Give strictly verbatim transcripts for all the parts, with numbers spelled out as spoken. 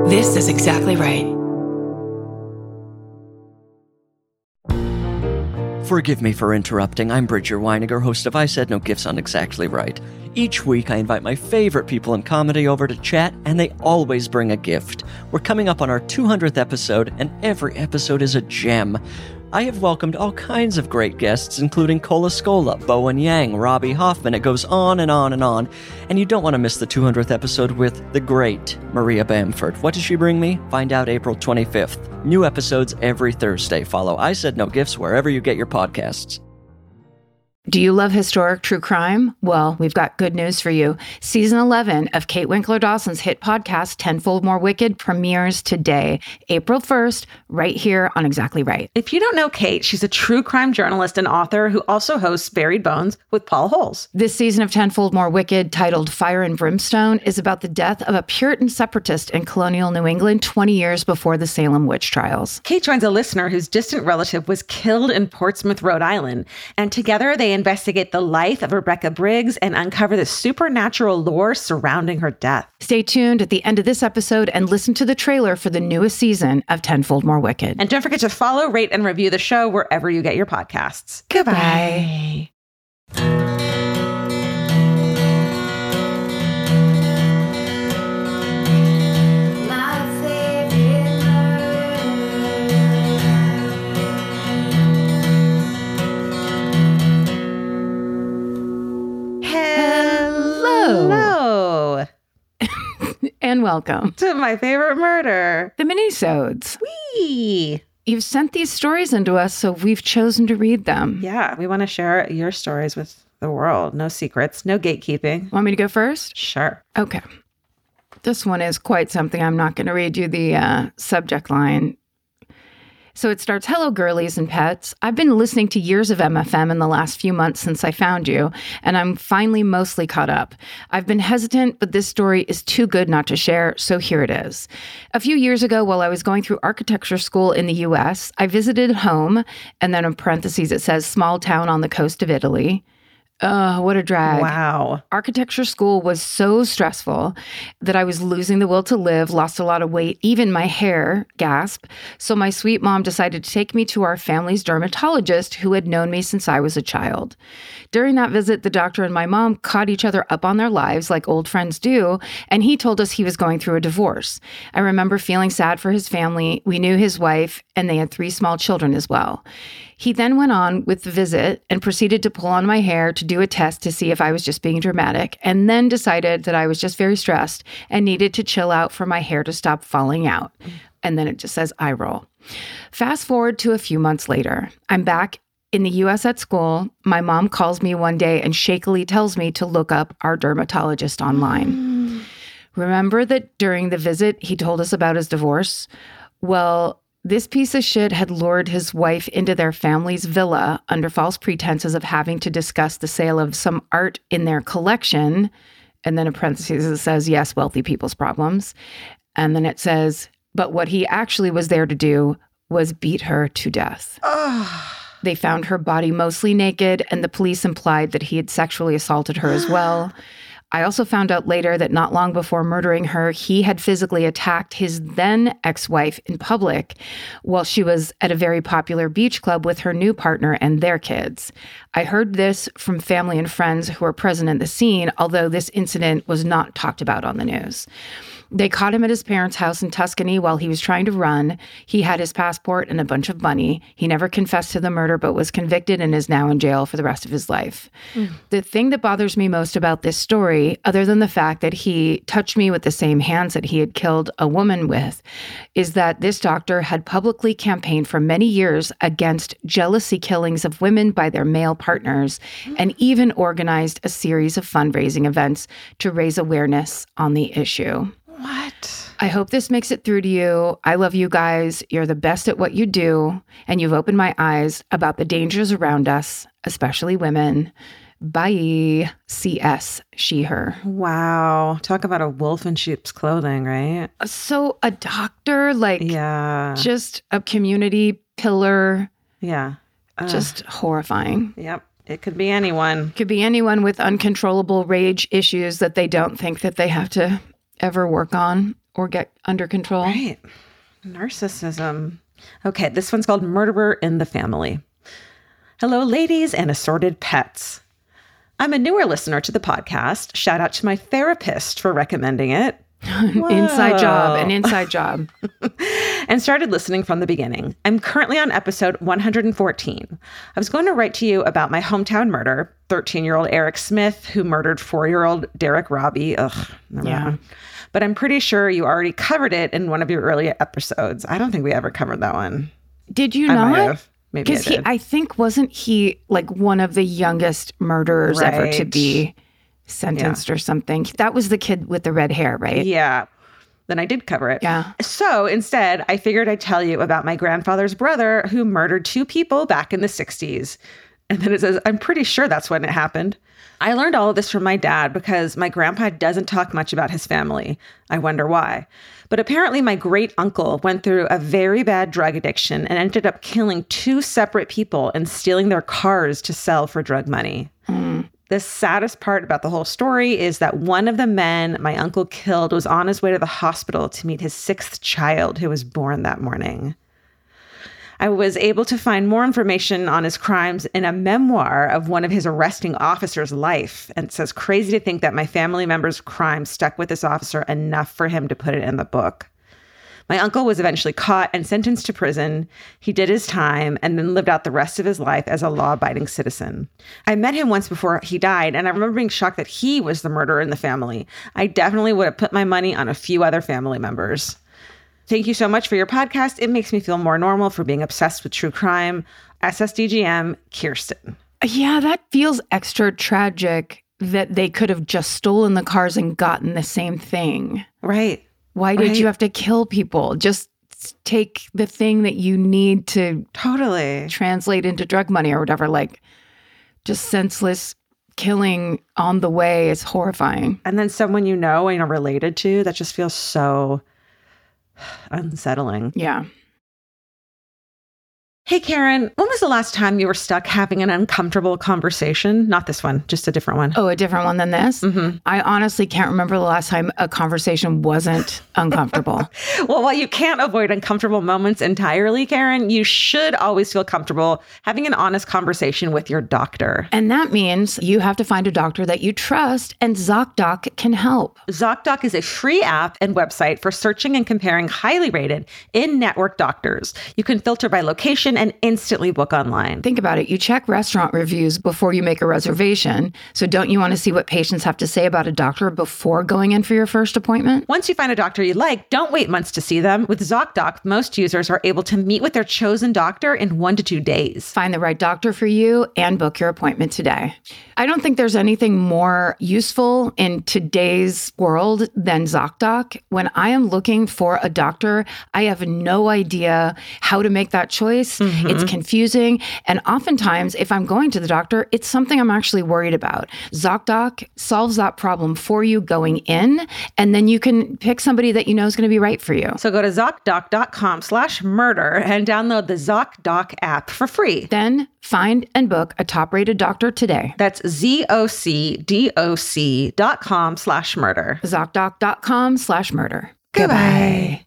This is Exactly Right. Forgive me for interrupting. I'm Bridger Weiniger, host of I Said No Gifts on Exactly Right. Each week, I invite my favorite people in comedy over to chat, and they always bring a gift. We're coming up on our two hundredth episode, and every episode is a gem. I have welcomed all kinds of great guests, including Cola Scola, Bowen Yang, Robbie Hoffman. It goes on and on and on. And you don't want to miss the two hundredth episode with the great Maria Bamford. What does she bring me? Find out April twenty-fifth. New episodes every Thursday. Follow I Said No Gifts wherever you get your podcasts. Do you love historic true crime? Well, we've got good news for you. Season eleven of Kate Winkler Dawson's hit podcast, Tenfold More Wicked, premieres today, April first, right here on Exactly Right. If you don't know Kate, she's a true crime journalist and author who also hosts Buried Bones with Paul Holes. This season of Tenfold More Wicked, titled Fire and Brimstone, is about the death of a Puritan separatist in colonial New England twenty years before the Salem witch trials. Kate joins a listener whose distant relative was killed in Portsmouth, Rhode Island, and together they investigate the life of Rebecca Briggs and uncover the supernatural lore surrounding her death. Stay tuned at the end of this episode and listen to the trailer for the newest season of Tenfold More Wicked. And don't forget to follow, rate, and review the show wherever you get your podcasts. Goodbye. Hello. And welcome to my favorite murder, the Minisodes. Whee! You've sent these stories into us, so we've chosen to read them. Yeah, we want to share your stories with the world. No secrets, no gatekeeping. Want me to go first? Sure. Okay. This one is quite something. I'm not going to read you the uh, subject line. So it starts, hello, girlies and pets. I've been listening to years of M F M in the last few months since I found you, and I'm finally mostly caught up. I've been hesitant, but this story is too good not to share, so here it is. A few years ago, while I was going through architecture school in the U S, I visited home, and then in parentheses it says, small town on the coast of Italy. Oh, what a drag. Wow. Architecture school was so stressful that I was losing the will to live, lost a lot of weight, even my hair, gasp. So my sweet mom decided to take me to our family's dermatologist who had known me since I was a child. During that visit, the doctor and my mom caught each other up on their lives like old friends do, and he told us he was going through a divorce. I remember feeling sad for his family. We knew his wife, and they had three small children as well. He then went on with the visit and proceeded to pull on my hair to do a test to see if I was just being dramatic, and then decided that I was just very stressed and needed to chill out for my hair to stop falling out. And then it just says eye roll. Fast forward to a few months later. I'm back in the U S at school. My mom calls me one day and shakily tells me to look up our dermatologist online. Mm. Remember that during the visit, he told us about his divorce? Well, this piece of shit had lured his wife into their family's villa under false pretenses of having to discuss the sale of some art in their collection. And then in parentheses, it says, yes, wealthy people's problems. And then it says, but what he actually was there to do was beat her to death. Oh. They found her body mostly naked, and the police implied that he had sexually assaulted her as well. I also found out later that not long before murdering her, he had physically attacked his then ex-wife in public while she was at a very popular beach club with her new partner and their kids. I heard this from family and friends who were present at the scene, although this incident was not talked about on the news. They caught him at his parents' house in Tuscany while he was trying to run. He had his passport and a bunch of money. He never confessed to the murder, but was convicted and is now in jail for the rest of his life. Mm. The thing that bothers me most about this story, other than the fact that he touched me with the same hands that he had killed a woman with, is that this doctor had publicly campaigned for many years against jealousy killings of women by their male partners, mm. and even organized a series of fundraising events to raise awareness on the issue. What? I hope this makes it through to you. I love you guys. You're the best at what you do, and you've opened my eyes about the dangers around us, especially women. Bye. C S. She, her. Wow. Talk about a wolf in sheep's clothing, right? So a doctor, like, yeah, just a community pillar. Yeah. Uh, just horrifying. Yep. It could be anyone. Could be anyone with uncontrollable rage issues that they don't think that they have to ever work on or get under control. Right. Narcissism. Okay, this one's called Murderer in the Family. Hello, ladies and assorted pets. I'm a newer listener to the podcast. Shout out to my therapist for recommending it. Inside job, an inside job. And started listening from the beginning. I'm currently on episode one hundred fourteen. I was going to write to you about my hometown murder, thirteen-year-old Eric Smith, who murdered four-year-old Derek Robbie. Ugh, never Yeah. mind. But I'm pretty sure you already covered it in one of your earlier episodes. I don't think we ever covered that one. Did you I not? might have. Maybe I Because he, did. I think, wasn't he like one of the youngest murderers ever to Right. be sentenced or something? That was the kid with the red hair, right? Yeah. Then I did cover it. Yeah. So instead, I figured I'd tell you about my grandfather's brother who murdered two people back in the sixties. And then it says, I'm pretty sure that's when it happened. I learned all of this from my dad because my grandpa doesn't talk much about his family. I wonder why. But apparently my great uncle went through a very bad drug addiction and ended up killing two separate people and stealing their cars to sell for drug money. Mm. The saddest part about the whole story is that one of the men my uncle killed was on his way to the hospital to meet his sixth child who was born that morning. I was able to find more information on his crimes in a memoir of one of his arresting officer's life. And it says, crazy to think that my family member's crime stuck with this officer enough for him to put it in the book. My uncle was eventually caught and sentenced to prison. He did his time and then lived out the rest of his life as a law-abiding citizen. I met him once before he died, and I remember being shocked that he was the murderer in the family. I definitely would have put my money on a few other family members. Thank you so much for your podcast. It makes me feel more normal for being obsessed with true crime. S S D G M, Kirsten. Yeah, that feels extra tragic that they could have just stolen the cars and gotten the same thing. Right. Why did Right. you have to kill people? Just take the thing that you need to Totally. translate into drug money or whatever. Like, just senseless killing on the way is horrifying. And then someone you know and are related to, that just feels so unsettling. Yeah. Hey, Karen, when was the last time you were stuck having an uncomfortable conversation? Not this one, just a different one. Oh, a different one than this? Mm-hmm. I honestly can't remember the last time a conversation wasn't uncomfortable. Well, while you can't avoid uncomfortable moments entirely, Karen, you should always feel comfortable having an honest conversation with your doctor. And that means you have to find a doctor that you trust, and ZocDoc can help. ZocDoc is a free app and website for searching and comparing highly rated in-network doctors. You can filter by location and instantly book online. Think about it. You check restaurant reviews before you make a reservation. So don't you want to see what patients have to say about a doctor before going in for your first appointment? Once you find a doctor you like, don't wait months to see them. With ZocDoc, most users are able to meet with their chosen doctor in one to two days. Find the right doctor for you and book your appointment today. I don't think there's anything more useful in today's world than ZocDoc. When I am looking for a doctor, I have no idea how to make that choice. Mm-hmm. It's confusing. And oftentimes, if I'm going to the doctor, it's something I'm actually worried about. ZocDoc solves that problem for you going in, and then you can pick somebody that you know is going to be right for you. So go to ZocDoc.com slash murder and download the ZocDoc app for free. Then find and book a top-rated doctor today. That's Z-O-C-D-O-C dot com slash murder. ZocDoc.com slash murder. Goodbye.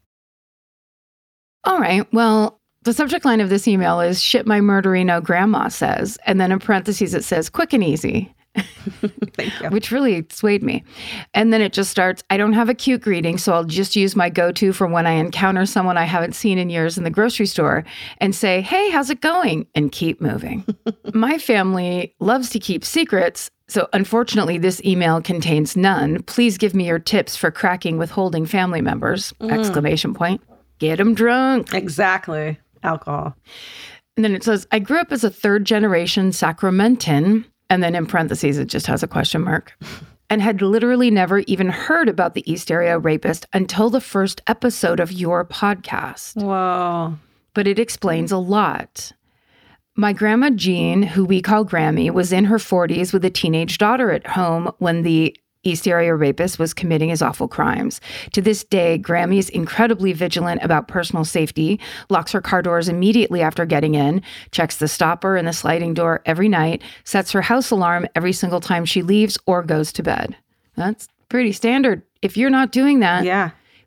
All right. Well, the subject line of this email is shit my murderino grandma says. And then in parentheses, it says quick and easy. Thank you. Which really swayed me. And then it just starts, I don't have a cute greeting, so I'll just use my go-to for when I encounter someone I haven't seen in years in the grocery store and say, hey, how's it going? And keep moving. My family loves to keep secrets, so unfortunately this email contains none. Please give me your tips for cracking withholding family members, mm. exclamation point. Get them drunk. Exactly. Alcohol. And then it says, I grew up as a third generation Sacramentan. And then in parentheses, it just has a question mark, and had literally never even heard about the East Area Rapist until the first episode of your podcast. Whoa. But it explains a lot. My grandma Jean, who we call Grammy, was in her forties with a teenage daughter at home when the East Area Rapist was committing his awful crimes. To this day, Grammy is incredibly vigilant about personal safety, locks her car doors immediately after getting in, checks the stopper and the sliding door every night, sets her house alarm every single time she leaves or goes to bed. That's pretty standard. If you're not doing that, yeah.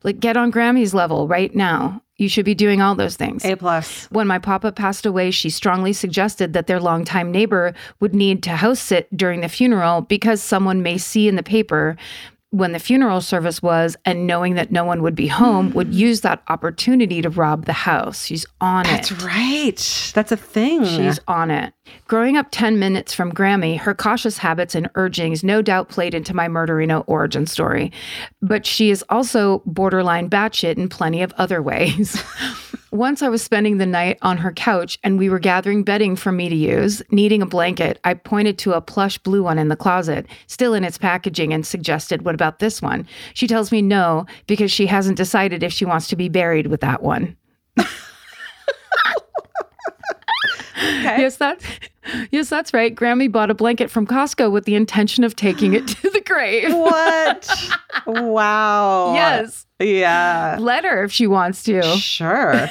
Like, get on Grammy's level right now. You should be doing all those things. A plus. When my papa passed away, she strongly suggested that their longtime neighbor would need to house sit during the funeral because someone may see in the paper when the funeral service was, and knowing that no one would be home, would use that opportunity to rob the house. She's on That's it. That's right. That's a thing. She's on it. Growing up ten minutes from Grammy, her cautious habits and urgings no doubt played into my murderino origin story. But she is also borderline batshit in plenty of other ways. Once I was spending the night on her couch and we were gathering bedding for me to use, needing a blanket, I pointed to a plush blue one in the closet, still in its packaging, and suggested, what about this one? She tells me no, because she hasn't decided if she wants to be buried with that one. Okay. Yes, that's, yes, that's right. Grammy bought a blanket from Costco with the intention of taking it to the grave. What? Wow. Yes. Yeah. Let her if she wants to. Sure.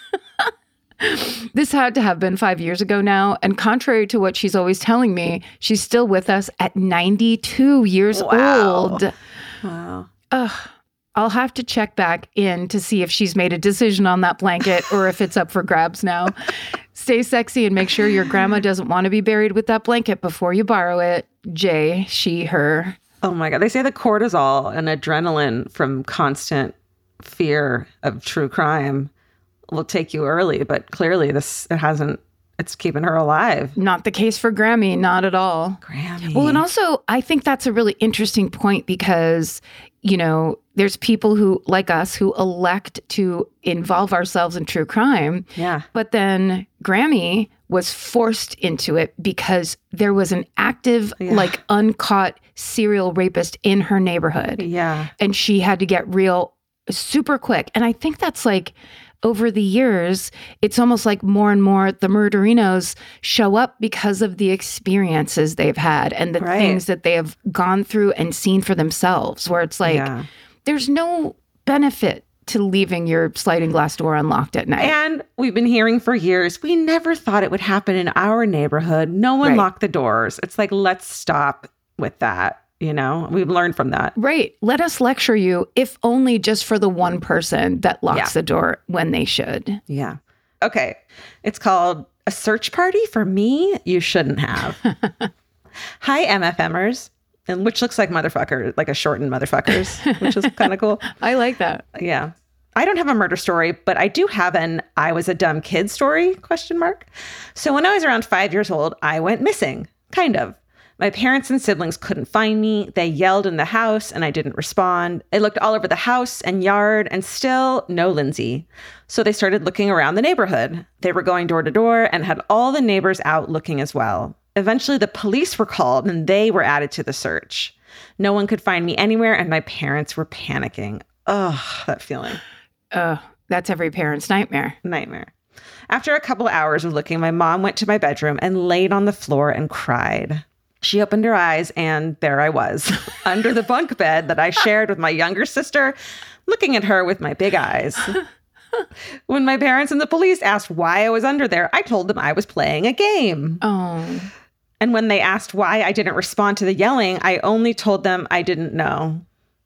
This had to have been five years ago now, and contrary to what she's always telling me, she's still with us at ninety-two years Wow. old. Wow. Ugh. I'll have to check back in to see if she's made a decision on that blanket or if it's up for grabs now. Stay sexy and make sure your grandma doesn't want to be buried with that blanket before you borrow it. Jay, she, her. Oh my God. They say the cortisol and adrenaline from constant fear of true crime will take you early, but clearly this, it hasn't, it's keeping her alive. Not the case for Grammy, not at all. Grammy. Well, and also, I think that's a really interesting point because, you know, there's people who, like us, who elect to involve ourselves in true crime. Yeah. But then Grammy was forced into it because there was an active, Yeah. like, uncaught serial rapist in her neighborhood. Yeah. And she had to get real super quick. And I think that's like, over the years, it's almost like more and more the murderinos show up because of the experiences they've had and the Right. things that they have gone through and seen for themselves, where it's like, Yeah. there's no benefit to leaving your sliding glass door unlocked at night. And we've been hearing for years, we never thought it would happen in our neighborhood. No one Right. locked the doors. It's like, let's stop with that. You know, we've learned from that. Right. Let us lecture you, if only just for the one person that locks Yeah. the door when they should. Yeah. Okay. It's called A Search Party for Me You Shouldn't Have. Hi, MFMers. And which looks like motherfucker, like a shortened motherfuckers, which is kind of cool. I like that. Yeah. I don't have a murder story, but I do have an I was a dumb kid story, question mark. So when I was around five years old, I went missing, kind of. My parents and siblings couldn't find me. They yelled in the house and I didn't respond. I looked all over the house and yard and still no Lindsay. So they started looking around the neighborhood. They were going door to door and had all the neighbors out looking as well. Eventually the police were called and they were added to the search. No one could find me anywhere and my parents were panicking. Ugh, that feeling. Uh, that's every parent's nightmare. Nightmare. After a couple hours of looking, my mom went to my bedroom and laid on the floor and cried. She opened her eyes and there I was, under the bunk bed that I shared with my younger sister, looking at her with my big eyes. When my parents and the police asked why I was under there, I told them I was playing a game. Oh. And when they asked why I didn't respond to the yelling, I only told them I didn't know.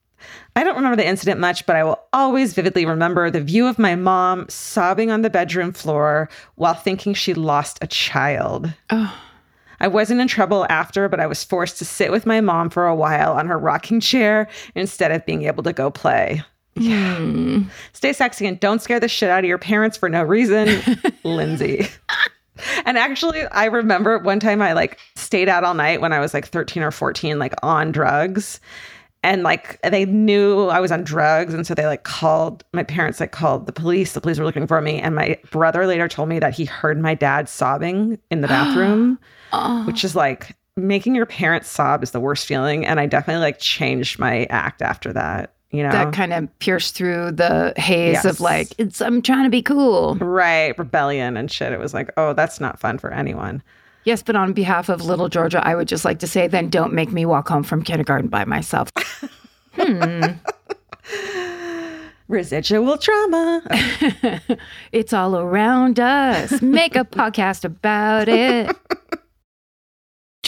I don't remember the incident much, but I will always vividly remember the view of my mom sobbing on the bedroom floor while thinking she lost a child. Oh. I wasn't in trouble after, but I was forced to sit with my mom for a while on her rocking chair instead of being able to go play. Yeah. Hmm. Stay sexy and don't scare the shit out of your parents for no reason, Lindsay. And actually, I remember one time I like stayed out all night when I was like thirteen or fourteen, like on drugs. And like they knew I was on drugs. And so they like called, my parents like called the police. The police were looking for me. And my brother later told me that he heard my dad sobbing in the bathroom, Oh. which is like making your parents sob is the worst feeling. And I definitely like changed my act after that, you know? That kind of pierced through the haze Yes. of like, it's I'm trying to be cool. Right. Rebellion and shit. It was like, oh, that's not fun for anyone. Yes, but on behalf of little Georgia, I would just like to say, then don't make me walk home from kindergarten by myself. hmm. Residual trauma. It's all around us. Make a podcast about it. Georgia,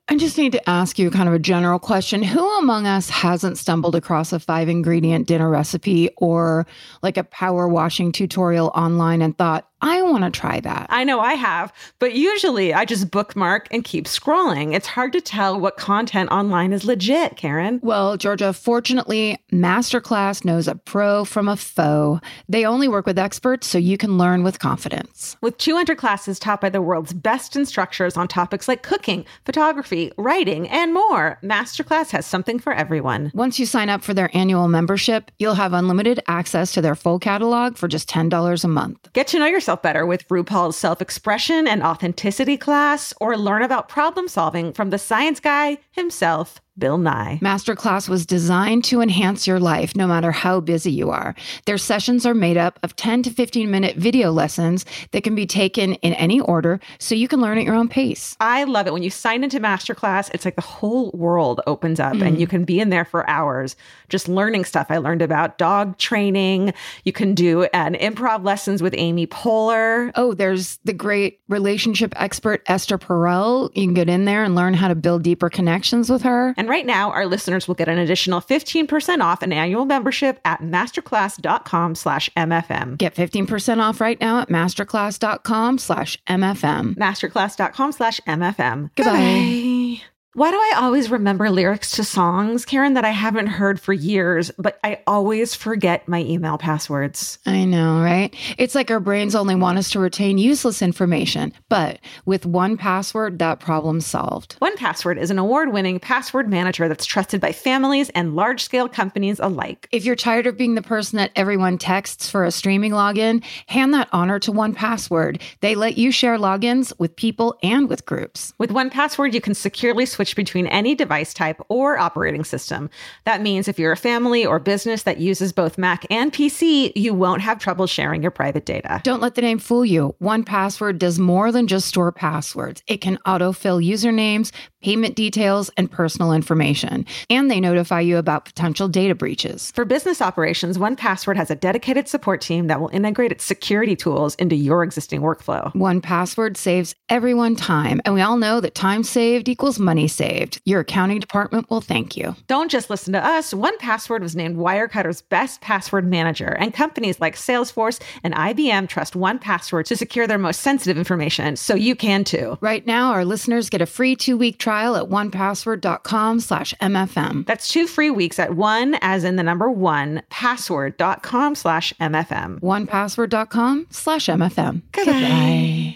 I just need to ask you kind of a general question. Who among us hasn't stumbled across a five ingredient dinner recipe or like a power washing tutorial online and thought, I want to try that? I know I have, but usually I just bookmark and keep scrolling. It's hard to tell what content online is legit, Karen. Well, Georgia, fortunately, Masterclass knows a pro from a foe. They only work with experts so you can learn with confidence. With two hundred classes taught by the world's best instructors on topics like cooking, photography, writing, and more, Masterclass has something for everyone. Once you sign up for their annual membership, you'll have unlimited access to their full catalog for just ten dollars a month. Get to know yourself better with RuPaul's self-expression and authenticity class, or learn about problem solving from the science guy himself, Bill Nye. Masterclass was designed to enhance your life, no matter how busy you are. Their sessions are made up of ten to fifteen minute video lessons that can be taken in any order so you can learn at your own pace. I love it. When you sign into Masterclass, it's like the whole world opens up mm. and you can be in there for hours just learning stuff. I learned about dog training. You can do an improv lessons with Amy Poehler. Oh, there's the great relationship expert, Esther Perel. You can get in there and learn how to build deeper connections with her. And right now, our listeners will get an additional fifteen percent off an annual membership at masterclass.com slash MFM. Get fifteen percent off right now at masterclass.com slash MFM. Masterclass.com slash MFM. Goodbye. Goodbye. Why do I always remember lyrics to songs, Karen, that I haven't heard for years, but I always forget my email passwords? I know, right? It's like our brains only want us to retain useless information. But with one Password, that problem's solved. one Password is an award-winning password manager that's trusted by families and large-scale companies alike. If you're tired of being the person that everyone texts for a streaming login, hand that honor to one Password. They let you share logins with people and with groups. With one Password, you can securely switch between any device type or operating system. That means if you're a family or business that uses both Mac and P C, you won't have trouble sharing your private data. Don't let the name fool you. one Password does more than just store passwords. It can autofill usernames, payment details, and personal information. And they notify you about potential data breaches. For business operations, one Password has a dedicated support team that will integrate its security tools into your existing workflow. one Password saves everyone time. And we all know that time saved equals money saved. Your accounting department will thank you. Don't just listen to us. one Password was named Wirecutter's best password manager, and companies like Salesforce and I B M trust one Password to secure their most sensitive information, so you can too. Right now, our listeners get a free two-week trial at onepassword.com slash MFM. That's two free weeks at one, as in the number one, password.com slash MFM. onepassword.com slash MFM. Goodbye. Goodbye.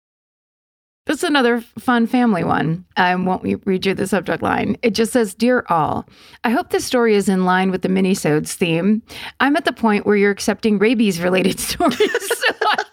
This is another fun family one. I won't read you the subject line. It just says, Dear all, I hope this story is in line with the minisodes theme. I'm at the point where you're accepting rabies-related stories. So I,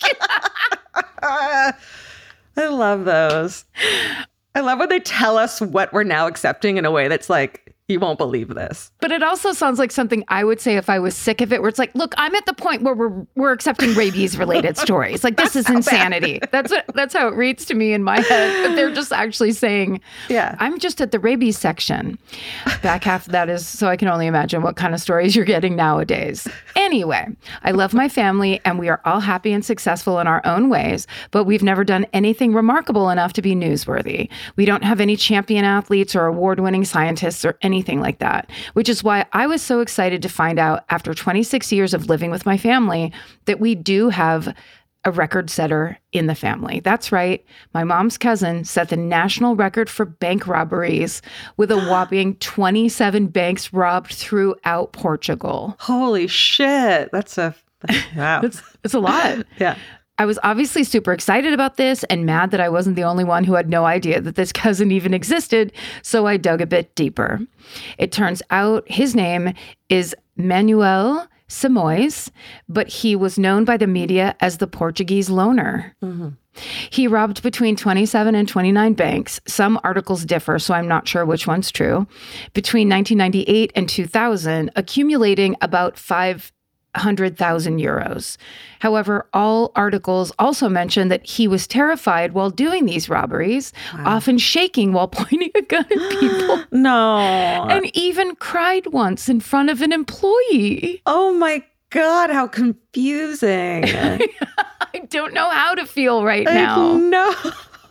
can... I love those. I love when they tell us what we're now accepting in a way that's like, you won't believe this. But it also sounds like something I would say if I was sick of it, where it's like, look, I'm at the point where we're we're accepting rabies-related stories. Like, this is insanity. That's what, that's how it reads to me in my head. But they're just actually saying, yeah, I'm just at the rabies section. Back half of that is, so I can only imagine what kind of stories you're getting nowadays. Anyway, I love my family, and we are all happy and successful in our own ways, but we've never done anything remarkable enough to be newsworthy. We don't have any champion athletes or award-winning scientists or anything like that, which is why I was so excited to find out after twenty-six years of living with my family that we do have a record setter in the family. That's right. My mom's cousin set the national record for bank robberies with a whopping twenty-seven banks robbed throughout Portugal. Holy shit. That's a, wow. it's, it's a lot. Yeah. I was obviously super excited about this and mad that I wasn't the only one who had no idea that this cousin even existed, so I dug a bit deeper. It turns out his name is Manuel Simões, but he was known by the media as the Portuguese loner. Mm-hmm. He robbed between twenty-seven and twenty-nine banks. Some articles differ, so I'm not sure which one's true. Between nineteen ninety-eight and two thousand, accumulating about five hundred thousand euros. However, all articles also mention that he was terrified while doing these robberies, wow. often shaking while pointing a gun at people. No. And even cried once in front of an employee. Oh my God, how confusing. I don't know how to feel right now. No.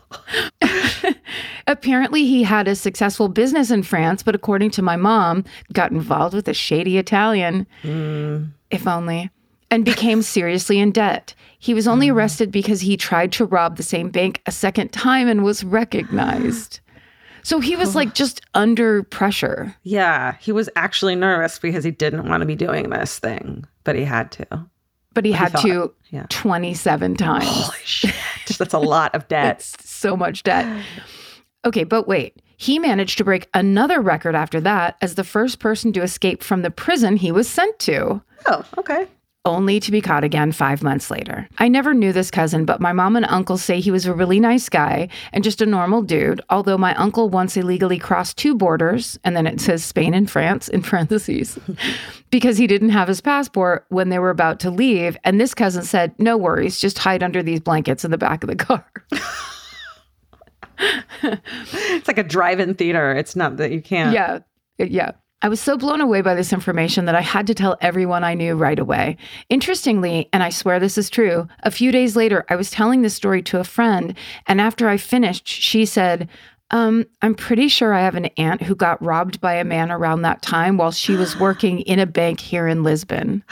Apparently, he had a successful business in France, but according to my mom, got involved with a shady Italian. Mm. If only. And became seriously in debt. He was only arrested because he tried to rob the same bank a second time and was recognized. So he was like just under pressure. Yeah, he was actually nervous because he didn't want to be doing this thing, but he had to. But he But he had thought, to yeah. twenty-seven times. Holy shit. That's a lot of debt. It's so much debt. Okay, but wait. He managed to break another record after that as the first person to escape from the prison he was sent to. Oh, okay. Only to be caught again five months later. I never knew this cousin, but my mom and uncle say he was a really nice guy and just a normal dude, although my uncle once illegally crossed two borders, and then it says Spain and France in parentheses, because he didn't have his passport when they were about to leave, and this cousin said, no worries, just hide under these blankets in the back of the car. It's like a drive-in theater. It's not that you can't. Yeah, yeah. I was so blown away by this information that I had to tell everyone I knew right away. Interestingly, and I swear this is true, a few days later, I was telling this story to a friend, and after I finished, she said, um, I'm pretty sure I have an aunt who got robbed by a man around that time while she was working in a bank here in Lisbon.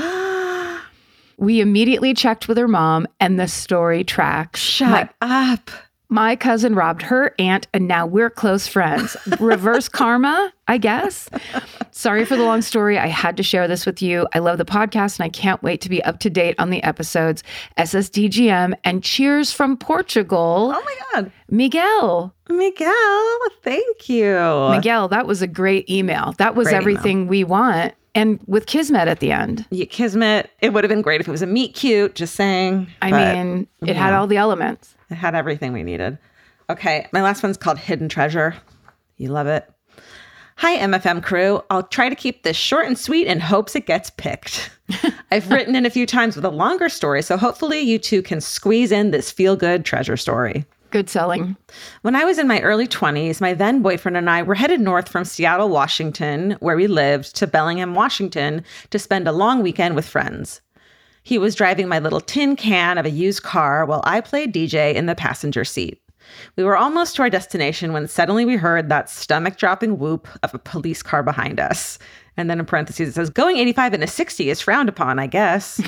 We immediately checked with her mom, and the story tracks. Shut My- up. My cousin robbed her aunt, and now we're close friends. Reverse karma, I guess. Sorry for the long story. I had to share this with you. I love the podcast, and I can't wait to be up to date on the episodes. S S D G M, and cheers from Portugal. Oh my God. Miguel. Miguel, thank you. Miguel, that was a great email. That was Great everything we want. And with Kismet at the end. Yeah, Kismet, it would have been great if it was a meet cute, just saying. I but mean, it had all the elements. It had everything we needed. Okay, my last one's called Hidden Treasure. You love it. Hi, M F M crew. I'll try to keep this short and sweet in hopes it gets picked. I've written in a few times with a longer story, so hopefully you two can squeeze in this feel-good treasure story. Good selling. When I was in my early twenties, my then boyfriend and I were headed north from Seattle, Washington, where we lived, to Bellingham, Washington, to spend a long weekend with friends. He was driving my little tin can of a used car while I played D J in the passenger seat. We were almost to our destination when suddenly we heard that stomach-dropping whoop of a police car behind us. And then in parentheses, it says, going eighty-five in a sixty is frowned upon, I guess.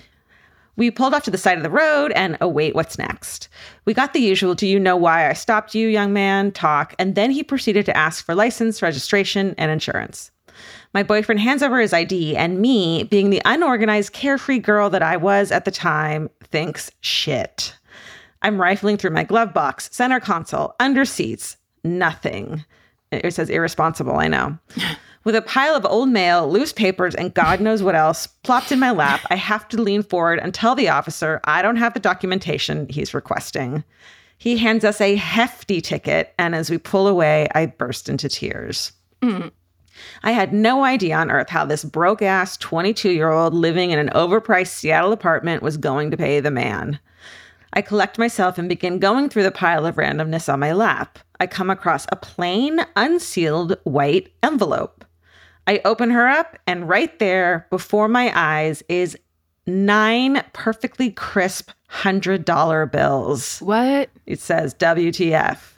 We pulled off to the side of the road and await what's next. We got the usual, do you know why I stopped you, young man, talk, and then he proceeded to ask for license, registration, and insurance. My boyfriend hands over his I D, and me, being the unorganized, carefree girl that I was at the time, thinks, shit. I'm rifling through my glove box, center console, under seats, nothing. It says irresponsible, I know. With a pile of old mail, loose papers, and God knows what else plopped in my lap, I have to lean forward and tell the officer I don't have the documentation he's requesting. He hands us a hefty ticket, and as we pull away, I burst into tears. Mm. I had no idea on earth how this broke-ass twenty-two-year-old living in an overpriced Seattle apartment was going to pay the man. I collect myself and begin going through the pile of randomness on my lap. I come across a plain, unsealed white envelope. I open her up, and right there before my eyes is nine perfectly crisp one hundred dollar bills. What? It says W T F.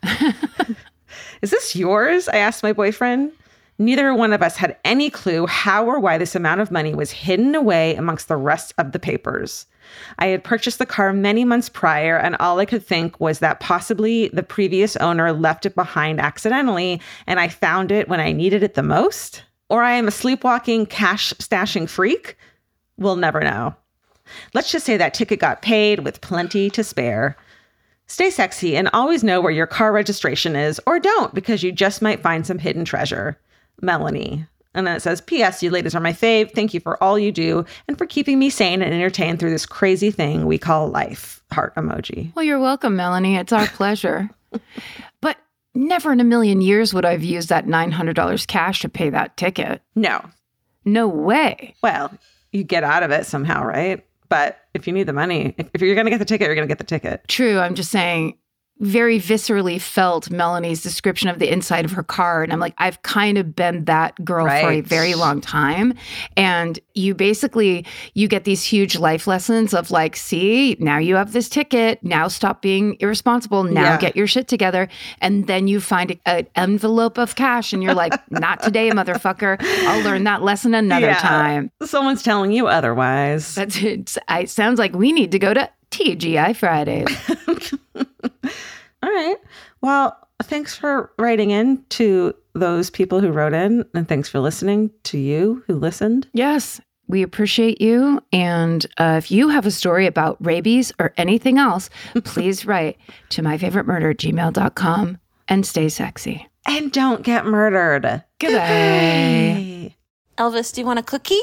Is this yours? I asked my boyfriend. Neither one of us had any clue how or why this amount of money was hidden away amongst the rest of the papers. I had purchased the car many months prior, and all I could think was that possibly the previous owner left it behind accidentally, and I found it when I needed it the most. Or I am a sleepwalking, cash stashing freak? We'll never know. Let's just say that ticket got paid with plenty to spare. Stay sexy and always know where your car registration is, or don't, because you just might find some hidden treasure. Melanie. And then it says, P S. You ladies are my fave. Thank you for all you do and for keeping me sane and entertained through this crazy thing we call life. Heart emoji. Well, you're welcome, Melanie. It's our pleasure. But never in a million years would I've used that nine hundred dollars cash to pay that ticket. No. No way. Well, you get out of it somehow, right? But if you need the money, if, if you're going to get the ticket, you're going to get the ticket. True. I'm just saying, very viscerally felt Melanie's description of the inside of her car. And I'm like, I've kind of been that girl right. for a very long time. And you basically, you get these huge life lessons of like, see, now you have this ticket. Now stop being irresponsible. Now yeah. get your shit together. And then you find an envelope of cash and you're like, not today, motherfucker. I'll learn that lesson another yeah. time. Someone's telling you otherwise. That's it. It sounds like we need to go to T G I Fridays. All right. Well, thanks for writing in to those people who wrote in, and thanks for listening to you who listened. Yes, we appreciate you. And uh, if you have a story about rabies or anything else, please write to myfavoritemurder at gmail dot com and stay sexy. And don't get murdered. Goodbye. Elvis, do you want a cookie?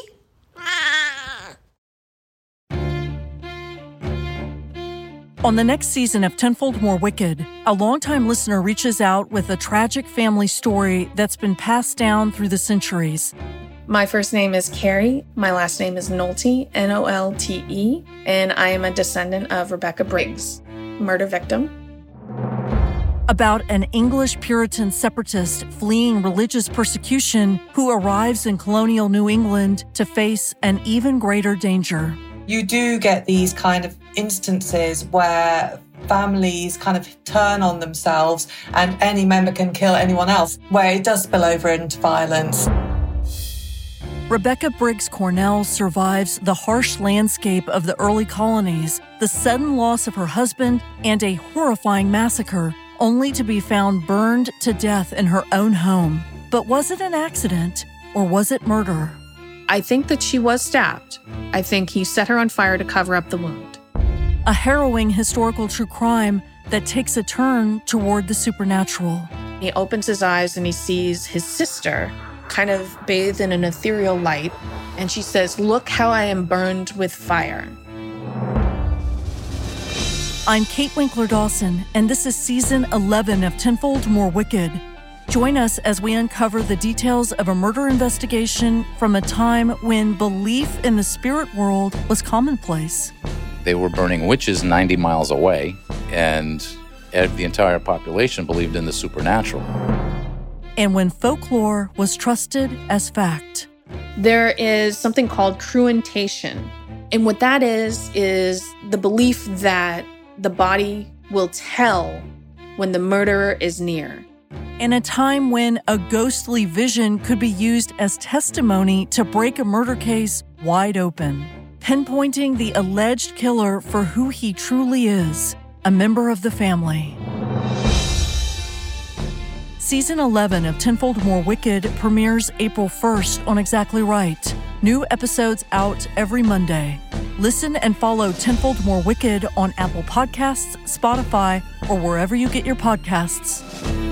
On the next season of Tenfold More Wicked, a longtime listener reaches out with a tragic family story that's been passed down through the centuries. My first name is Carrie. My last name is Nolte, N O L T E, and I am a descendant of Rebecca Briggs, murder victim. About an English Puritan separatist fleeing religious persecution who arrives in colonial New England to face an even greater danger. You do get these kind of instances where families kind of turn on themselves and any member can kill anyone else, where it does spill over into violence. Rebecca Briggs Cornell survives the harsh landscape of the early colonies, the sudden loss of her husband, and a horrifying massacre, only to be found burned to death in her own home. But was it an accident, or was it murder? I think that she was stabbed. I think he set her on fire to cover up the wound. A harrowing historical true crime that takes a turn toward the supernatural. He opens his eyes and he sees his sister kind of bathed in an ethereal light. And she says, "Look how I am burned with fire." I'm Kate Winkler-Dawson, and this is Season eleven of Tenfold More Wicked. Join us as we uncover the details of a murder investigation from a time when belief in the spirit world was commonplace. They were burning witches ninety miles away, and the entire population believed in the supernatural. And when folklore was trusted as fact. There is something called cruentation. And what that is, is the belief that the body will tell when the murderer is near. In a time when a ghostly vision could be used as testimony to break a murder case wide open, pinpointing the alleged killer for who he truly is, a member of the family. Season eleven of Tenfold More Wicked premieres April first on Exactly Right. New episodes out every Monday. Listen and follow Tenfold More Wicked on Apple Podcasts, Spotify, or wherever you get your podcasts.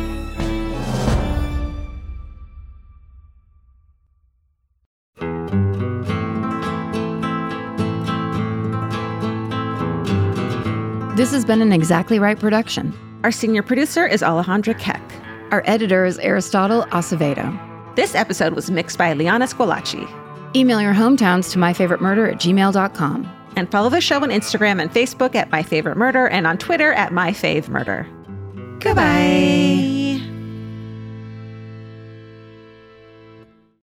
This has been an Exactly Right production. Our senior producer is Alejandra Keck. Our editor is Aristotle Acevedo. This episode was mixed by Liana Scolacci. Email your hometowns to myfavoritemurder at gmail dot com. And follow the show on Instagram and Facebook at myfavoritemurder and on Twitter at myfavemurder. Goodbye.